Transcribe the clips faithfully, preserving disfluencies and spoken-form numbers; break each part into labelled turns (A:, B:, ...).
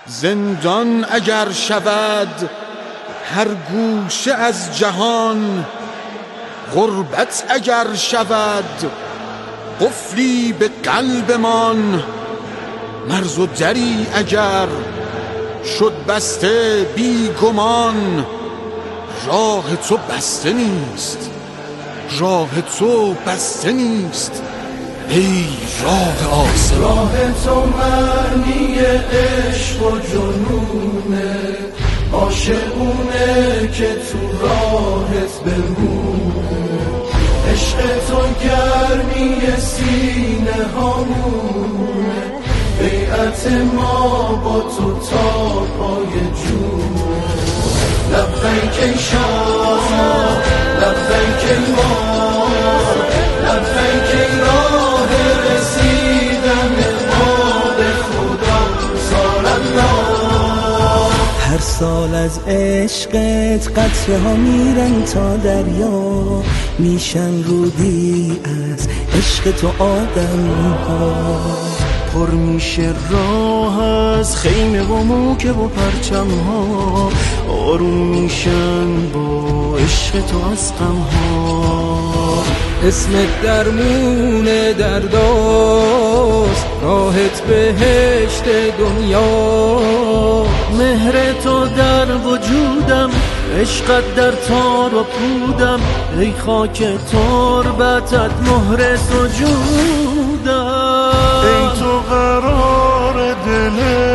A: زندان اگر شود هر گوشه از جهان، غربت اگر شود قفلی به قلبمان، مرز و دری اگر شد بسته بی گمان، راه تو بسته نیست، راه تو بسته نیست ای راه آسمان.
B: راه تو معنی عشق و جنونه، عاشقونه که تو راهت بمونه. عشق تو گرمی سینه هامونه، بیعت ما با تو تا پای جونه. لبیک ای شاه، لبیک ای ماه، لبیک ای راه رسیدن ما به خدا سالالله.
C: هر سال از عشقت قطره ها میرن تا دریا، میشن رودی از عشق تو آدم ها. پر میشه راه از خیمه و موکه و پرچم ها، آروم میشن با عشق تو از غم ها. اسمت درمون درداست، راحت بهشت دنیا. مهر تو در وجودم، عشقت در تار و پودم. ای خاک تربتت مهر سجودم.
D: ای تو قرار دل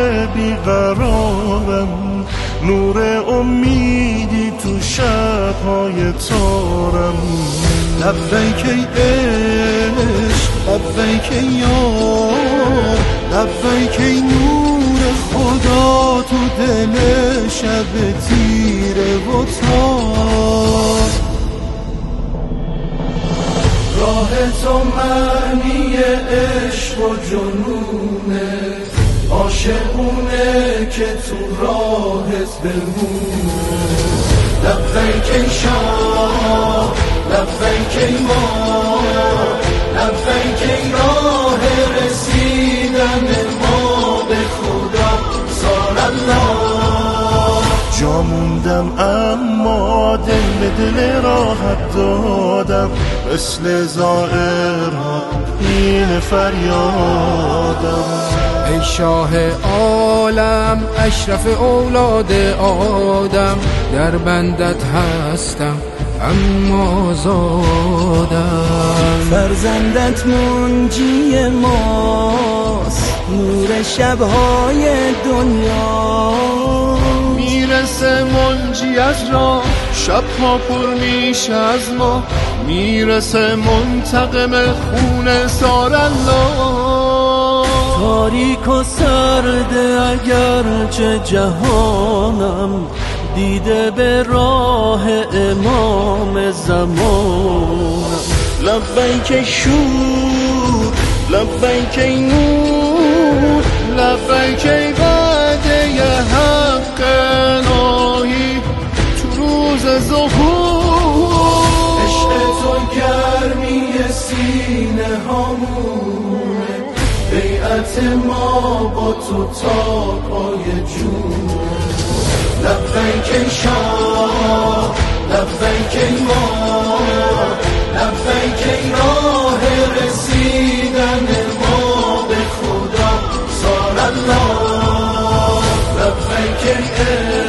D: بیقرارم، نور امیدی تو شب‌های تارم. لبیک ای عشق، لبیک ای یار، لبیک ای نور خدا تو دل شب تیره و تار.
B: راه تو معنی عشق و جنونه، عاشقونه که تو راهت بمونه. لبیک ای شاه، لبیک ای ماه، لبیک ای راه رسیدن ما به خدا سالالله.
D: جا موندم اما دل به دل راحت دادم، مثل زائرها این فریادم.
E: ای شاه عالم اشرف اولاد آدم، در بندت هستم اما زادم.
C: فرزندت منجی ماست، نور شبهای دنیا.
D: میرسه منجی از راه، شب ها پر میشه از ما. میرسه منتقم خون سارالله.
C: تاریک و سرده اگرچه جهانم، دیده به راه امام زمانم. لبیک ای شور، لبیک ای نور،
D: لبیک ای وعده ی حق الهی تو روز ظهور.
B: عشق تو گرمی سینه هامونه، بیعت ما با تو تا پای جونه. لبیک ای شاه، لبیک ای ماه، لبیک ای راه رسیدن ما به خدا سالالله. لبیک ای